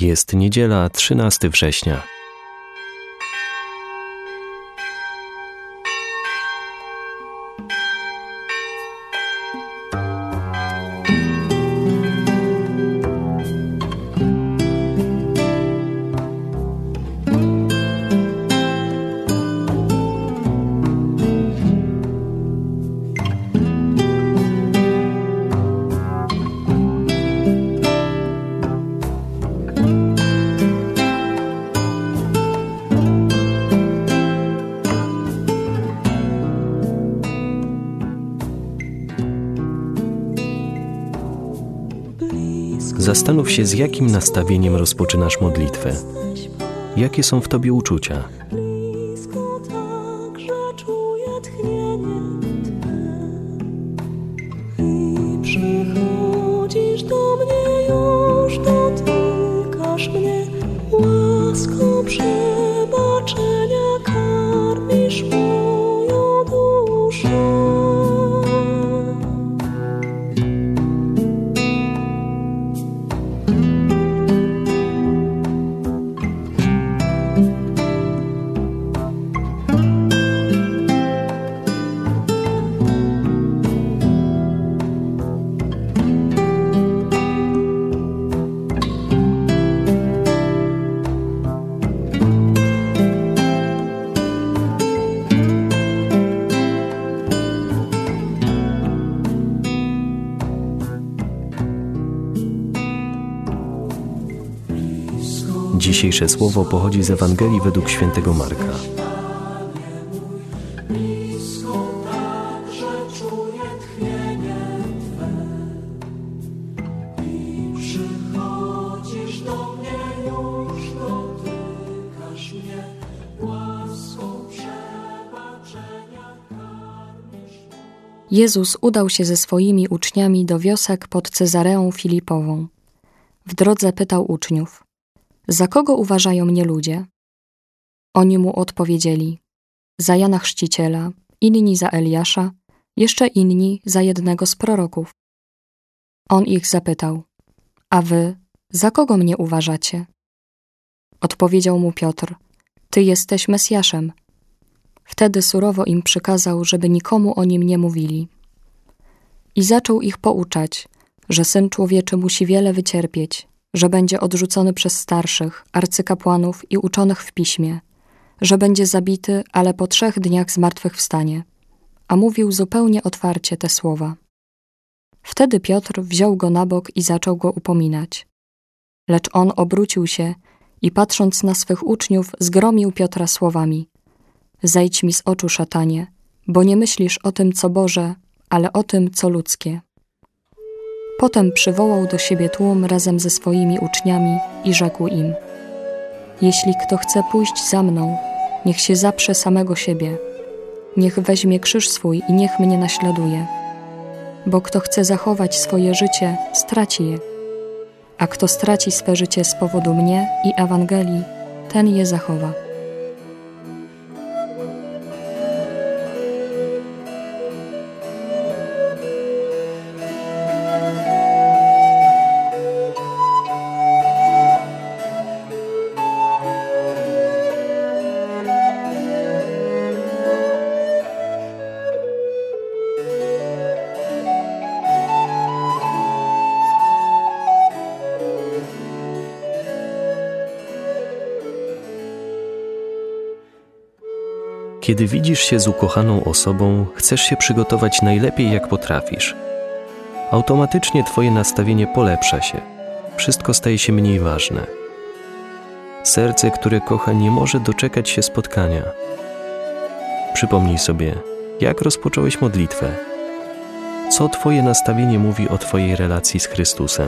Jest niedziela, 13 września. Zastanów się, z jakim nastawieniem rozpoczynasz modlitwę. Jakie są w tobie uczucia? Przychodzisz do mnie, już dotykasz mnie, łaską przebaczenia karmisz moją duszę. Dzisiejsze słowo pochodzi z Ewangelii według świętego Marka. Jezus udał się ze swoimi uczniami do wiosek pod Cezareą Filipową. W drodze pytał uczniów: za kogo uważają mnie ludzie? Oni mu odpowiedzieli: za Jana Chrzciciela, inni za Eliasza, jeszcze inni za jednego z proroków. On ich zapytał: a wy, za kogo mnie uważacie? Odpowiedział mu Piotr: ty jesteś Mesjaszem. Wtedy surowo im przykazał, żeby nikomu o nim nie mówili. I zaczął ich pouczać, że Syn Człowieczy musi wiele wycierpieć, że będzie odrzucony przez starszych, arcykapłanów i uczonych w piśmie, że będzie zabity, ale po 3 dniach zmartwychwstanie. A mówił zupełnie otwarcie te słowa. Wtedy Piotr wziął go na bok i zaczął go upominać. Lecz on obrócił się i patrząc na swych uczniów, zgromił Piotra słowami: zejdź mi z oczu, szatanie, bo nie myślisz o tym, co Boże, ale o tym, co ludzkie. Potem przywołał do siebie tłum razem ze swoimi uczniami i rzekł im: jeśli kto chce pójść za mną, niech się zaprze samego siebie. Niech weźmie krzyż swój i niech mnie naśladuje. Bo kto chce zachować swoje życie, straci je. A kto straci swe życie z powodu mnie i Ewangelii, ten je zachowa. Kiedy widzisz się z ukochaną osobą, chcesz się przygotować najlepiej, jak potrafisz. Automatycznie twoje nastawienie polepsza się. Wszystko staje się mniej ważne. Serce, które kocha, nie może doczekać się spotkania. Przypomnij sobie, jak rozpocząłeś modlitwę. Co twoje nastawienie mówi o twojej relacji z Chrystusem?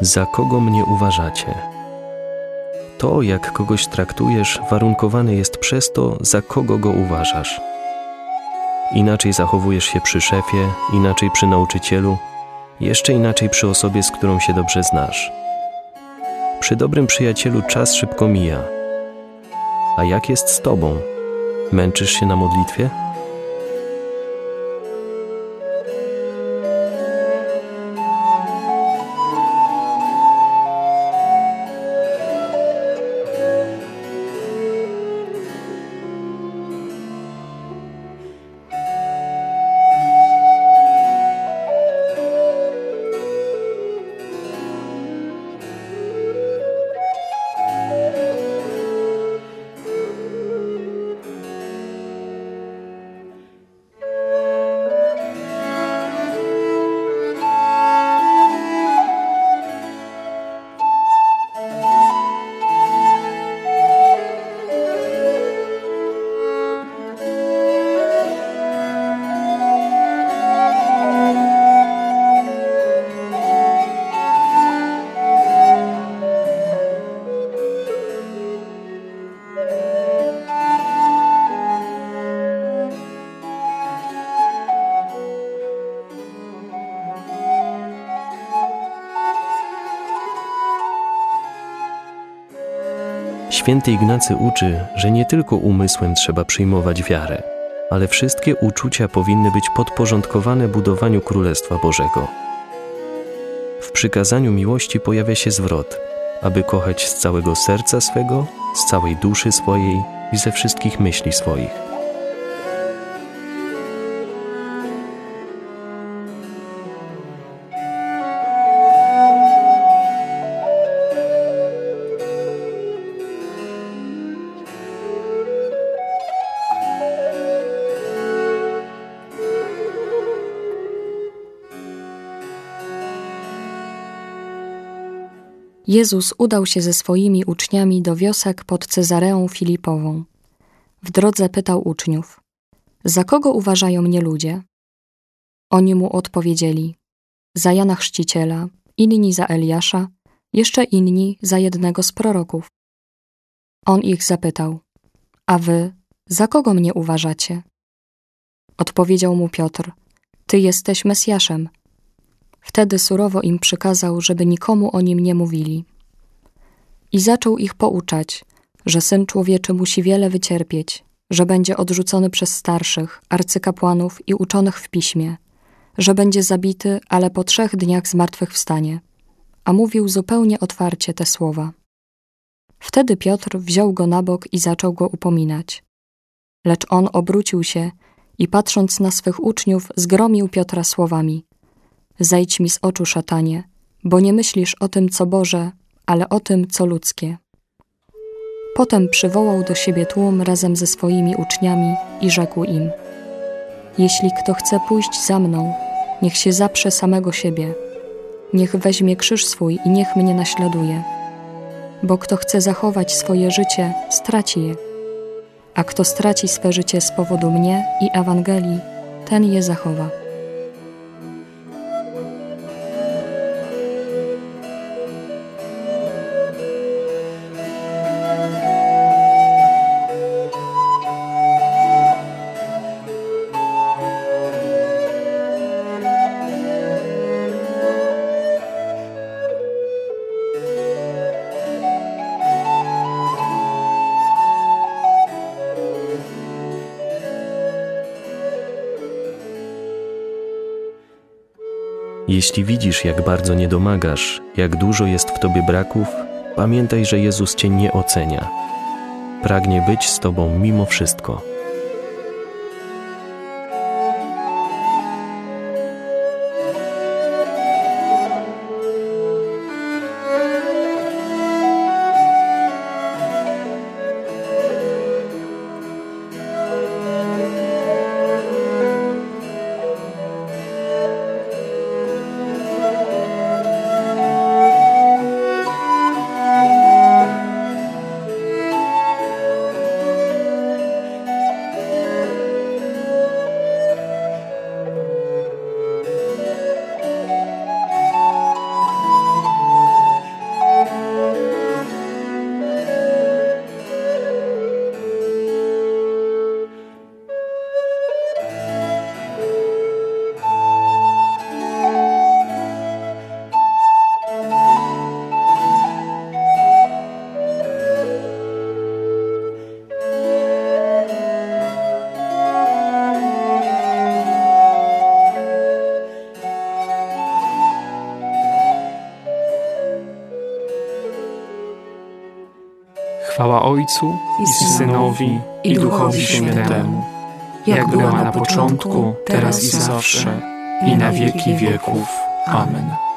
Za kogo mnie uważacie? To, jak kogoś traktujesz, warunkowane jest przez to, za kogo go uważasz. Inaczej zachowujesz się przy szefie, inaczej przy nauczycielu, jeszcze inaczej przy osobie, z którą się dobrze znasz. Przy dobrym przyjacielu czas szybko mija. A jak jest z tobą? Męczysz się na modlitwie? Święty Ignacy uczy, że nie tylko umysłem trzeba przyjmować wiarę, ale wszystkie uczucia powinny być podporządkowane budowaniu Królestwa Bożego. W przykazaniu miłości pojawia się zwrot, aby kochać z całego serca swego, z całej duszy swojej i ze wszystkich myśli swoich. Jezus udał się ze swoimi uczniami do wiosek pod Cezareą Filipową. W drodze pytał uczniów: za kogo uważają mnie ludzie? Oni mu odpowiedzieli: za Jana Chrzciciela, inni za Eliasza, jeszcze inni za jednego z proroków. On ich zapytał: a wy, za kogo mnie uważacie? Odpowiedział mu Piotr: ty jesteś Mesjaszem. Wtedy surowo im przykazał, żeby nikomu o nim nie mówili. I zaczął ich pouczać, że Syn Człowieczy musi wiele wycierpieć, że będzie odrzucony przez starszych, arcykapłanów i uczonych w piśmie, że będzie zabity, ale po 3 dniach zmartwychwstanie. A mówił zupełnie otwarcie te słowa. Wtedy Piotr wziął go na bok i zaczął go upominać. Lecz on obrócił się i patrząc na swych uczniów, zgromił Piotra słowami: zejdź mi z oczu, szatanie, bo nie myślisz o tym, co Boże, ale o tym, co ludzkie. Potem przywołał do siebie tłum razem ze swoimi uczniami i rzekł im: jeśli kto chce pójść za mną, niech się zaprze samego siebie, niech weźmie krzyż swój i niech mnie naśladuje. Bo kto chce zachować swoje życie, straci je, a kto straci swe życie z powodu mnie i Ewangelii, ten je zachowa. Jeśli widzisz, jak bardzo nie domagasz, jak dużo jest w tobie braków, pamiętaj, że Jezus cię nie ocenia. Pragnie być z tobą mimo wszystko. Chwała Ojcu i Synowi, i Duchowi Świętemu, jak była na początku, teraz i zawsze, i na wieki wieków. Amen.